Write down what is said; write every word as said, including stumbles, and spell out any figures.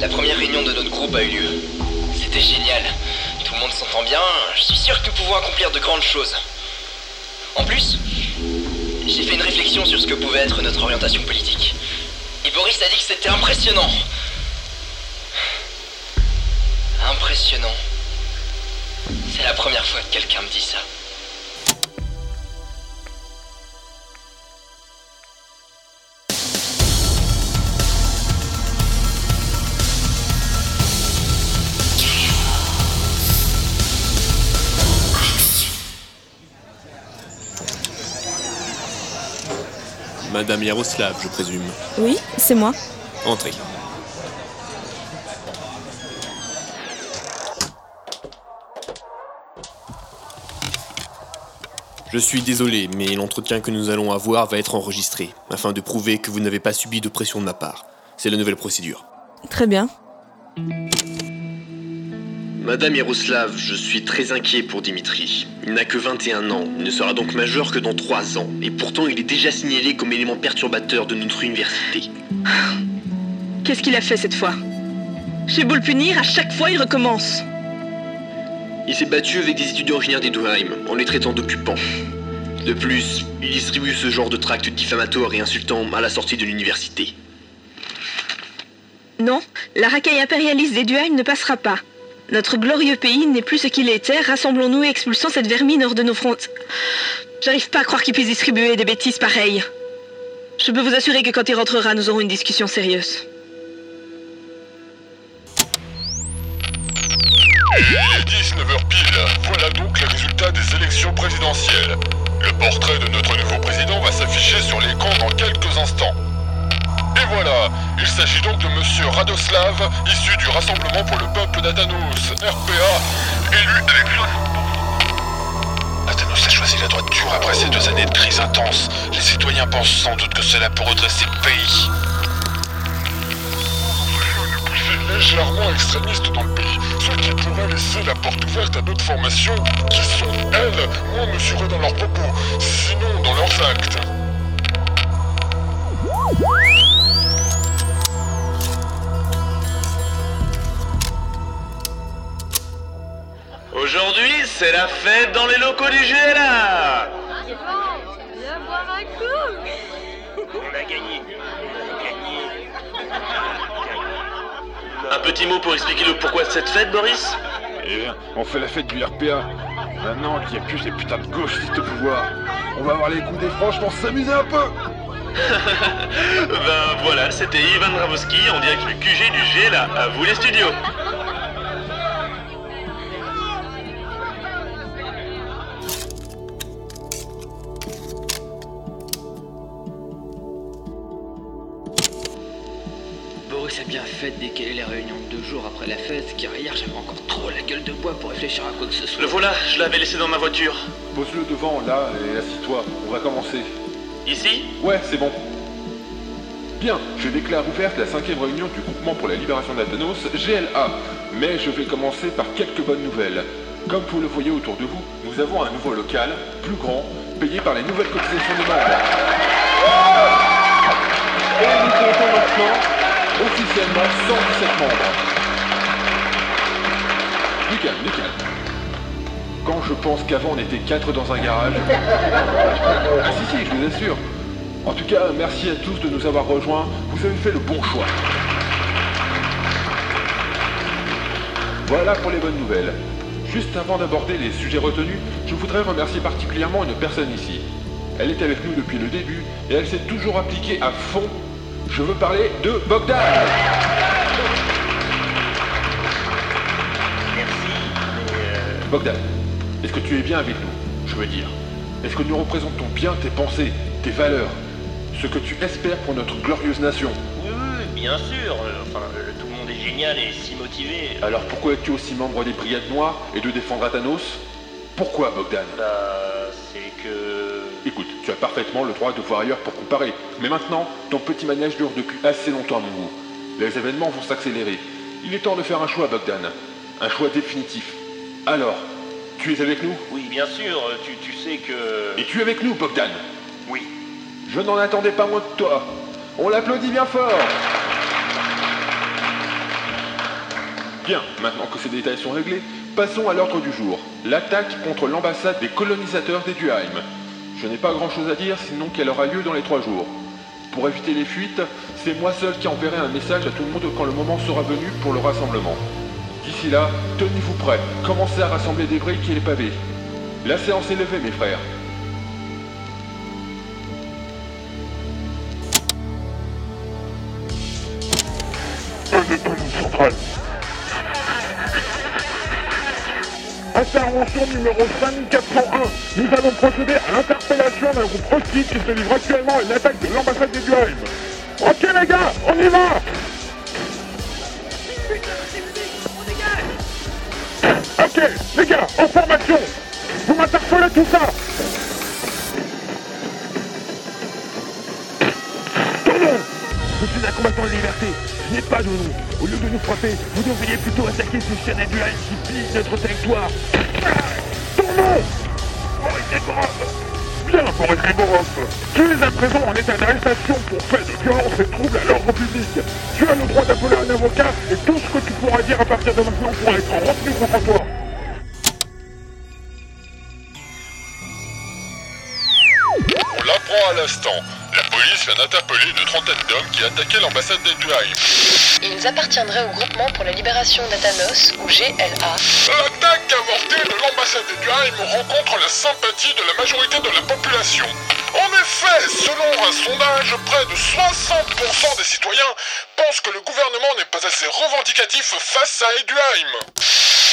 La première réunion de notre groupe a eu lieu. C'était génial. Tout le monde s'entend bien. Je suis sûr que nous pouvons accomplir de grandes choses. En plus, j'ai fait une réflexion sur ce que pouvait être notre orientation politique. Et Boris a dit que c'était impressionnant. Impressionnant. C'est la première fois que quelqu'un me dit ça. Madame Yaroslav, je présume. Oui, c'est moi. Entrez. Je suis désolé, mais l'entretien que nous allons avoir va être enregistré, afin de prouver que vous n'avez pas subi de pression de ma part. C'est la nouvelle procédure. Très bien. Madame Yaroslav, je suis très inquiet pour Dimitri. Il n'a que vingt et un ans, il ne sera donc majeur que dans trois ans, et pourtant il est déjà signalé comme élément perturbateur de notre université. Qu'est-ce qu'il a fait cette fois? J'ai beau le punir, à chaque fois il recommence. Il s'est battu avec des étudiants originaires d'Edheim, en les traitant d'occupants. De plus, il distribue ce genre de tracts diffamatoires et insultants à la sortie de l'université. Non, la racaille impérialiste d'Edheim ne passera pas. Notre glorieux pays n'est plus ce qu'il était, rassemblons-nous et expulsons cette vermine hors de nos fronts. J'arrive pas à croire qu'il puisse distribuer des bêtises pareilles. Je peux vous assurer que quand il rentrera, nous aurons une discussion sérieuse. Et il est dix-neuf heures pile, voilà donc les résultats des élections présidentielles. Le portrait de notre nouveau président va s'afficher sur l'écran dans quelques instants. Et voilà, il s'agit donc de Monsieur Radoslav, issu du Rassemblement pour le Peuple d'Atanos, R P A, élu avec soixante. Atanos a choisi la droite dure après ces deux années de crise intense. Les citoyens pensent sans doute que cela peut redresser le pays. Une poussée légèrement extrémiste dans le pays, ce qui pourrait laisser la porte ouverte à d'autres formations qui sont, elles, moins mesurées dans leurs propos, sinon dans leurs actes. Aujourd'hui, c'est la fête dans les locaux du G L A. Viens boire un coup. On a gagné. On a gagné. Un petit mot pour expliquer le pourquoi de cette fête, Boris? Eh bien, on fait la fête du R P A. Maintenant qu'il n'y a plus ces putains de gauchistes au pouvoir, on va avoir les coups des franches pour s'amuser un peu. Ben voilà, c'était Ivan Ravosky en direct du Q G du G L A. À vous les studios. Boris a bien fait de décaler les réunions de deux jours après la fête, car hier j'avais encore trop la gueule de bois pour réfléchir à quoi que ce soit. Le voilà, je l'avais laissé dans ma voiture. Pose-le devant, là, et assis-toi. On va commencer. Ici? Ouais, c'est bon. Bien, je déclare ouverte la cinquième réunion du Groupement pour la Libération d'Atanos, G L A. Mais je vais commencer par quelques bonnes nouvelles. Comme vous le voyez autour de vous, nous avons un nouveau local, plus grand, payé par les nouvelles cotisations des membres. Et nous comptons maintenant officiellement cent dix-sept membres. Nickel, nickel. Quand je pense qu'avant on était quatre dans un garage... Ah si si, je vous assure. En tout cas, merci à tous de nous avoir rejoints. Vous avez fait le bon choix. Voilà pour les bonnes nouvelles. Juste avant d'aborder les sujets retenus, je voudrais remercier particulièrement une personne ici. Elle est avec nous depuis le début et elle s'est toujours appliquée à fond. Je veux parler de Bogdan. Merci, mais euh... Bogdan, est-ce que tu es bien avec nous? Je veux dire, est-ce que nous représentons bien tes pensées, tes valeurs, ce que tu espères pour notre glorieuse nation? Oui, oui, bien sûr. Enfin, euh, tout le monde est génial et si motivé. Alors pourquoi es-tu aussi membre des Brigades Noires et de défendre Atanos? Pourquoi, Bogdan? Bah, c'est que... Écoute, tu as parfaitement le droit de voir ailleurs pour comparer. Mais maintenant, ton petit manège dure depuis assez longtemps, mon goût. Les événements vont s'accélérer. Il est temps de faire un choix, Bogdan. Un choix définitif. Alors, tu es avec nous? Oui, bien sûr, tu, tu sais que... Et tu es avec nous, Bogdan? Oui. Je n'en attendais pas moins de toi. On l'applaudit bien fort. Bien, maintenant que ces détails sont réglés, passons à l'ordre du jour. L'attaque contre l'ambassade des colonisateurs d'Eduheim. Je n'ai pas grand chose à dire, sinon qu'elle aura lieu dans les trois jours. Pour éviter les fuites, c'est moi seul qui enverrai un message à tout le monde quand le moment sera venu pour le rassemblement. D'ici là, tenez-vous prêts, commencez à rassembler des briques et les pavés. La séance est levée, mes frères. Centrale. Intervention numéro cinq quatre cent un. Nous allons procéder à l'interpellation d'un groupe hostile qui se livre actuellement à une attaque de l'ambassade d'Eduheim. Ok les gars, on y va. Ok, les gars, en formation. Vous m'interpellez tout ça. Tout le monde. Je suis un combattant de liberté. Je n'ai pas de nom. Au lieu de nous frapper, vous devriez plutôt attaquer ces chiens d'Eduheim qui pillent notre territoire. Ton nom Boris Gregorov. Bien, Boris Gregorov. Tu es à présent en état d'arrestation pour fait de violence et trouble à l'ordre public. Tu as le droit d'appeler un avocat et tout ce que tu pourras dire à partir de maintenant pourra être retenu contre toi. On l'apprend à l'instant. La police vient d'interpeller une trentaine d'hommes qui attaquaient l'ambassade d'Eduheim. Ils appartiendraient au groupement pour la libération d'Athanos, ou G L A. L'attaque avortée de l'ambassade d'Eduheim rencontre la sympathie de la majorité de la population. En effet, selon un sondage, près de soixante pour cent des citoyens pensent que le gouvernement n'est pas assez revendicatif face à Eduheim.